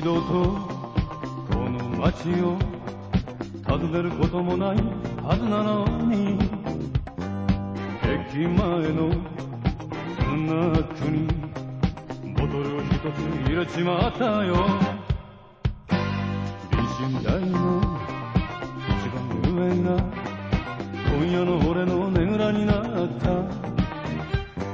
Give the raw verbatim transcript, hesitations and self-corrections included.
度とこの街を訪ねることもないはずなのに、駅前のスナックにボトルを一つ入れちまったよ。美人台の一番上が今夜の俺のねぐらになった。